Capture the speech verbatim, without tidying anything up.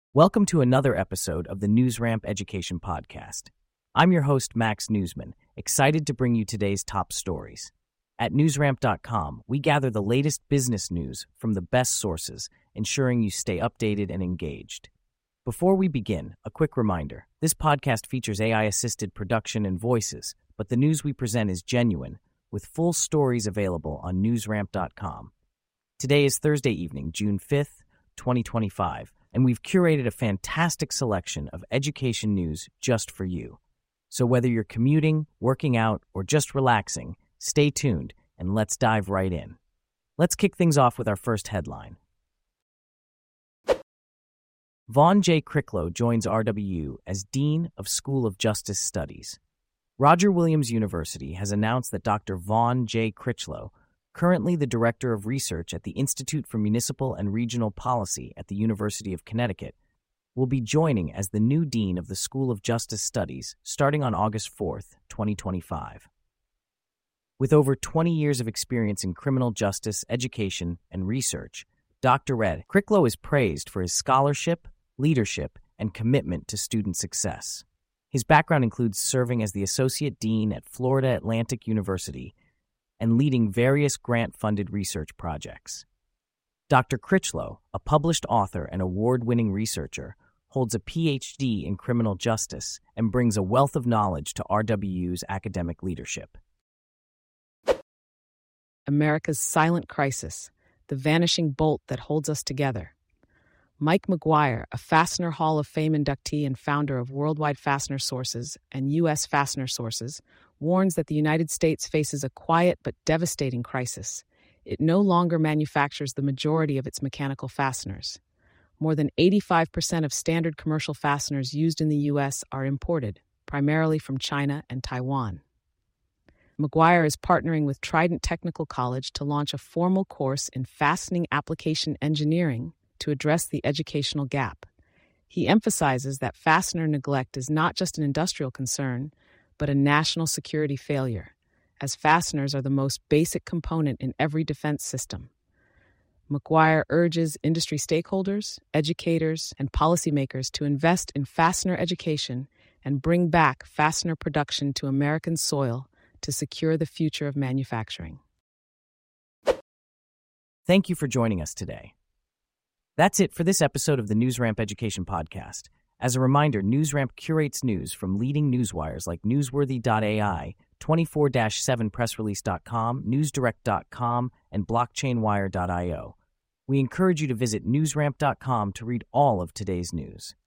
Welcome to another episode of the NewsRamp Education Podcast. I'm your host, Max Newsman, excited to bring you today's top stories. At newsramp dot com, we gather the latest business news from the best sources, ensuring you stay updated and engaged. Before we begin, a quick reminder. This podcast features A I-assisted production and voices, but the news we present is genuine, with full stories available on newsramp dot com. Today is Thursday evening, June fifth, twenty twenty-five, and we've curated a fantastic selection of education news just for you. So whether you're commuting, working out, or just relaxing, stay tuned and let's dive right in. Let's kick things off with our first headline. Vaughn J. Cricklow joins R W U as Dean of School of Justice Studies. Roger Williams University has announced that Doctor Vaughn J. Cricklow, currently the Director of Research at the Institute for Municipal and Regional Policy at the University of Connecticut, will be joining as the new Dean of the School of Justice Studies starting on August fourth, twenty twenty-five. With over twenty years of experience in criminal justice, education, and research, Doctor Ed Cricklow is praised for his scholarship, leadership, and commitment to student success. His background includes serving as the Associate Dean at Florida Atlantic University and leading various grant-funded research projects. Doctor Cricklow, a published author and award-winning researcher, holds a P H D in criminal justice and brings a wealth of knowledge to R W U's academic leadership. America's silent crisis, the vanishing bolt that holds us together. Mike McGuire, a Fastener Hall of Fame inductee and founder of Worldwide Fastener Sources and U S Fastener Sources, warns that the United States faces a quiet but devastating crisis. It no longer manufactures the majority of its mechanical fasteners. More than eighty-five percent of standard commercial fasteners used in the U S are imported, primarily from China and Taiwan. McGuire is partnering with Trident Technical College to launch a formal course in fastening application engineering to address the educational gap. He emphasizes that fastener neglect is not just an industrial concern, but a national security failure, as fasteners are the most basic component in every defense system. McGuire urges industry stakeholders, educators, and policymakers to invest in fastener education and bring back fastener production to American soil to secure the future of manufacturing. Thank you for joining us today. That's it for this episode of the NewsRamp Education Podcast. As a reminder, NewsRamp curates news from leading newswires like newsworthy dot A I, twenty-four seven press release dot com, newsdirect dot com, and blockchain wire dot io. We encourage you to visit newsramp dot com to read all of today's news.